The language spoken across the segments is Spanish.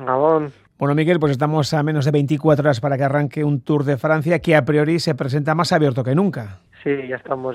Gabón. Bueno, Miquel, pues estamos a menos de 24 horas para que arranque un Tour de Francia que a priori se presenta más abierto que nunca. Sí, ya estamos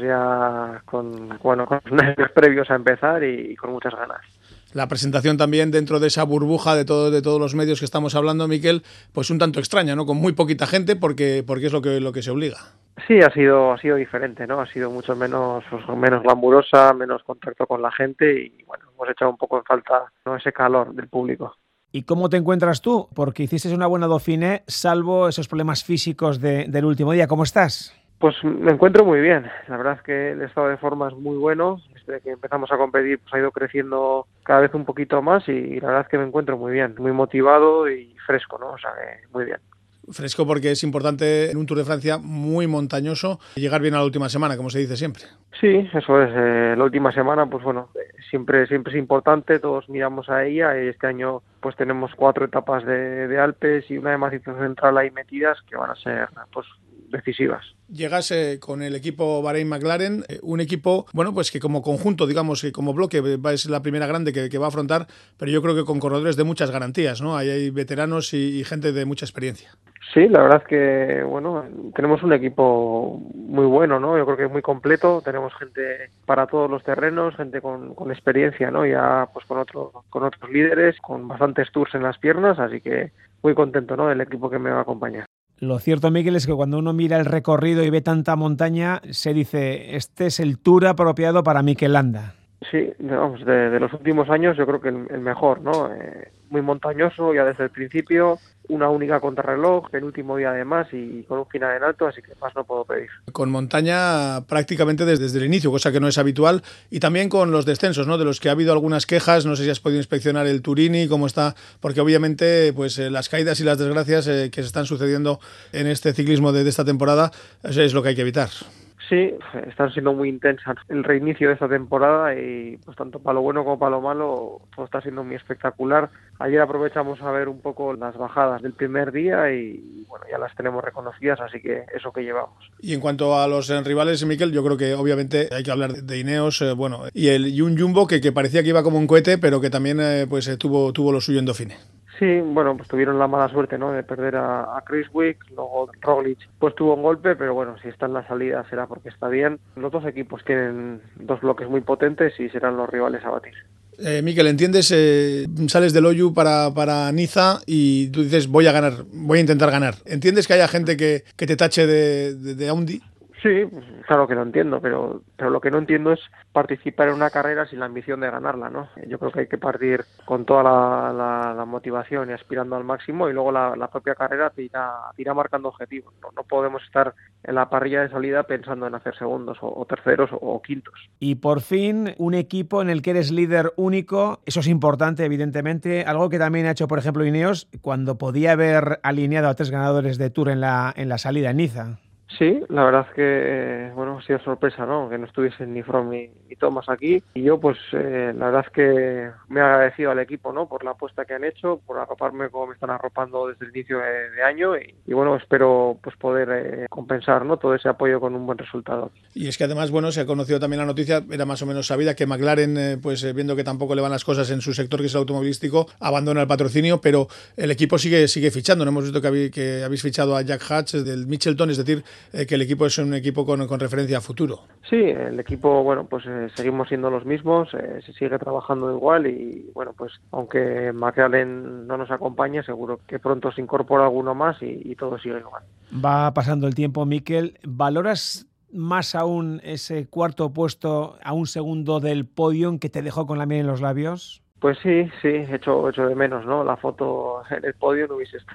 con los nervios previos a empezar y con muchas ganas. La presentación también dentro de esa burbuja de todos los medios que estamos hablando, Miquel, pues un tanto extraña, ¿no? Con muy poquita gente porque es lo que se obliga. Sí, ha sido diferente, ¿no? Ha sido mucho menos glamurosa, menos contacto con la gente y bueno, hemos echado un poco en falta, ¿no?, ese calor del público. ¿Y cómo te encuentras tú? Porque hiciste una buena Dauphiné, salvo esos problemas físicos del último día. ¿Cómo estás? Pues me encuentro muy bien. La verdad es que el estado de forma es muy bueno. Desde que empezamos a competir pues ha ido creciendo cada vez un poquito más y la verdad es que me encuentro muy bien, muy motivado y fresco, ¿no? O sea, muy bien. Fresco porque es importante en un Tour de Francia muy montañoso llegar bien a la última semana, como se dice siempre. Sí, eso es. La última semana, pues bueno, siempre es importante, todos miramos a ella y este año pues tenemos 4 etapas de Alpes y una de Macizo Central ahí metidas que van a ser pues decisivas. Llegas con el equipo Bahrein-McLaren, un equipo, bueno, pues que como conjunto, digamos, que como bloque es la primera grande que va a afrontar, pero yo creo que con corredores de muchas garantías, ¿no? Ahí hay veteranos y gente de mucha experiencia. Sí, la verdad es que, bueno, tenemos un equipo muy bueno, ¿no? Yo creo que es muy completo, tenemos gente para todos los terrenos, gente con experiencia, ¿no? Ya pues con otros líderes, con bastantes tours en las piernas, así que muy contento, ¿no?, del equipo que me va a acompañar. Lo cierto, Miquel, es que cuando uno mira el recorrido y ve tanta montaña, se dice, este es el Tour apropiado para Mikel Landa. Sí, vamos, de los últimos años yo creo que el mejor, ¿no? Muy montañoso ya desde el principio, una única contrarreloj, el último día además y con un final en alto, así que más no puedo pedir. Con montaña prácticamente desde el inicio, cosa que no es habitual, y también con los descensos, ¿no?, de los que ha habido algunas quejas. No sé si has podido inspeccionar el Turini, cómo está, porque obviamente pues las caídas y las desgracias que se están sucediendo en este ciclismo de esta temporada es lo que hay que evitar. Sí, están siendo muy intensas el reinicio de esta temporada y pues tanto para lo bueno como para lo malo todo está siendo muy espectacular. Ayer aprovechamos a ver un poco las bajadas del primer día y bueno, ya las tenemos reconocidas, así que eso que llevamos. Y en cuanto a los rivales, Miquel, yo creo que obviamente hay que hablar de Ineos, y un Jumbo que parecía que iba como un cohete, pero que también tuvo lo suyo en Dauphiné. Sí, bueno, pues tuvieron la mala suerte, ¿no?, de perder a Kruijswijk, luego Roglic pues tuvo un golpe, pero bueno, si está en la salida será porque está bien. Los dos equipos tienen 2 bloques muy potentes y serán los rivales a batir. Miquel, ¿entiendes? Sales del Oyu para Niza y tú dices voy a intentar ganar. ¿Entiendes que haya gente que te tache de Aundi? Sí, claro que lo entiendo, pero lo que no entiendo es participar en una carrera sin la ambición de ganarla, ¿no? Yo creo que hay que partir con toda la motivación y aspirando al máximo y luego la propia carrera te irá marcando objetivos. No podemos estar en la parrilla de salida pensando en hacer segundos o terceros o quintos. Y por fin, un equipo en el que eres líder único, eso es importante, evidentemente, algo que también ha hecho, por ejemplo, Ineos, cuando podía haber alineado a 3 ganadores de Tour en la salida en Niza. Sí, la verdad es que bueno, ha sido sorpresa, ¿no?, que no estuviesen ni Froome ni Thomas aquí y yo pues la verdad es que me he agradecido al equipo, ¿no?, por la apuesta que han hecho, por arroparme como me están arropando desde el inicio de año y bueno, espero pues poder compensar, ¿no?, todo ese apoyo con un buen resultado. Y es que además, bueno, se ha conocido también la noticia, era más o menos sabida, que McLaren, viendo que tampoco le van las cosas en su sector, que es el automovilístico, abandona el patrocinio, pero el equipo sigue fichando. No hemos visto que habéis fichado a Jack Hatch del Mitchelton, es decir, que el equipo es un equipo con referencia a futuro. Sí, el equipo, bueno, pues seguimos siendo los mismos, se sigue trabajando igual y bueno, pues aunque McLaren no nos acompañe, seguro que pronto se incorpora alguno más y todo sigue igual. Va pasando el tiempo, Miquel. ¿Valoras más aún ese 4º puesto a un segundo del podio que te dejó con la miel en los labios? Pues sí, echo de menos, ¿no? La foto en el podio no hubiese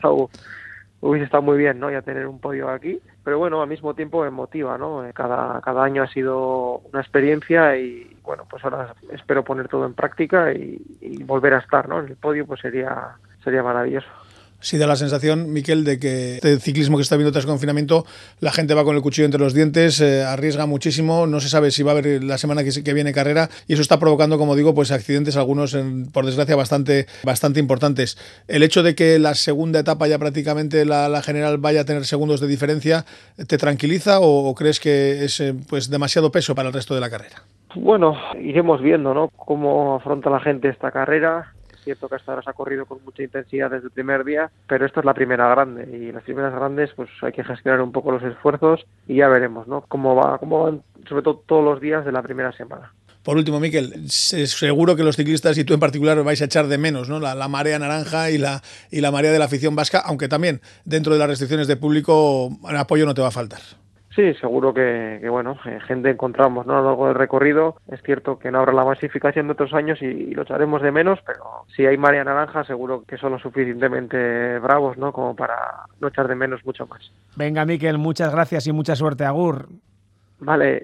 estado muy bien, ¿no?, ya tener un podio aquí, pero bueno, al mismo tiempo me motiva, ¿no? Cada año ha sido una experiencia y bueno, pues ahora espero poner todo en práctica y volver a estar, ¿no?, en el podio, pues sería maravilloso. Sí da la sensación, Miquel, de que este ciclismo que está viendo tras confinamiento, la gente va con el cuchillo entre los dientes, arriesga muchísimo, no se sabe si va a haber la semana que viene carrera y eso está provocando, como digo, pues accidentes, algunos por desgracia bastante importantes. El hecho de que la segunda etapa ya prácticamente la general vaya a tener segundos de diferencia, ¿te tranquiliza o crees que es pues demasiado peso para el resto de la carrera? Bueno, iremos viendo, ¿no?, cómo afronta la gente esta carrera. cierto que hasta ahora se ha corrido con mucha intensidad desde el primer día, pero esto es la primera grande y las primeras grandes pues hay que gestionar un poco los esfuerzos y ya veremos, ¿no? Cómo van sobre todo todos los días de la primera semana. Por último, Miquel, seguro que los ciclistas y tú en particular vais a echar de menos, ¿no? La marea naranja y la marea de la afición vasca, aunque también dentro de las restricciones de público el apoyo no te va a faltar. Sí, seguro que bueno, gente encontramos, ¿no? A lo largo del recorrido. Es cierto que no habrá la masificación de otros años y lo echaremos de menos, pero si hay marea naranja seguro que son lo suficientemente bravos, ¿no? Como para no echar de menos mucho más. Venga, Miquel, muchas gracias y mucha suerte. Agur. Vale,